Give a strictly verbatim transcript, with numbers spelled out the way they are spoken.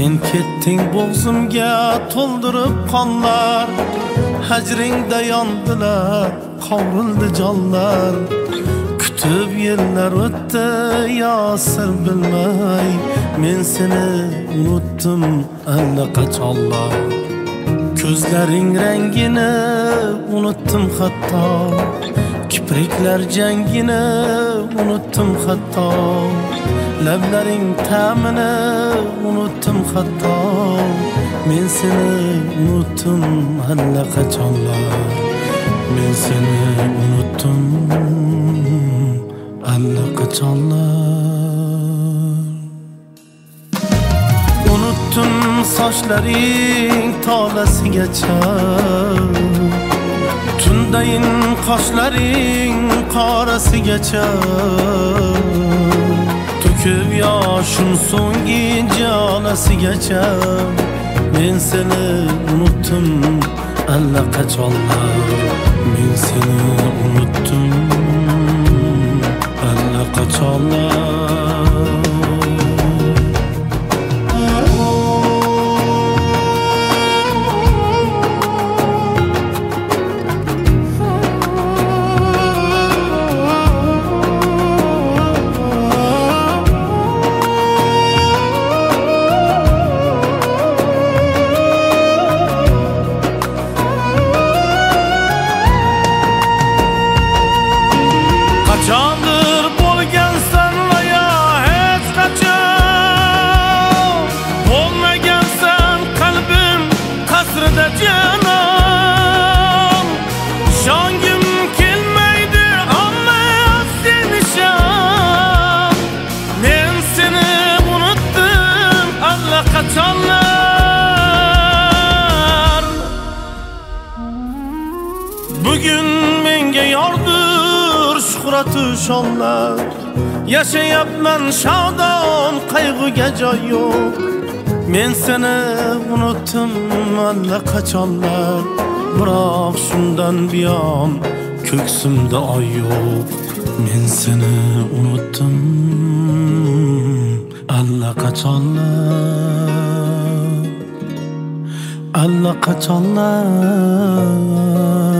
Sen ketting bo'g'zimga to'ldirib qonlar, hajringda yondilar, qovrildi jonlar. Kutib yillar o'tdi, yo sir bilmay, men seni unutdim allaqachonlar. Ko'zlaring rangini unutdim hatto, kipriklar jangini unutdim hatto, lablaring ta'mini unutdim hatto, men seni unutdim allaqachonlar. Men seni unutdim allaqachonlar. Unutdim sochlaring tolasigacha, tundayin qoshlaring qorasigacha, to'kib yoshim so'nggi jalasigacha, men seni unutdim allaqachonlar. Men seni unutdim allaqachonlar. Qachondir bo'lgansan va yo hech qachon bo'lmagansan qalbim qasrida jonon. Ishongim kelmaydi ammo seni shon. Men seni unutdim allaqachonlar. Bugun menga yordir shuhratu shonlar, yashayapman shodon, qayg'uga joy yo'q. Men seni unutdim allaqachonlar, biroq shundan buyon ko'ksimda oy yo'q. Men seni unutdim allaqachonlar, allaqachonlar.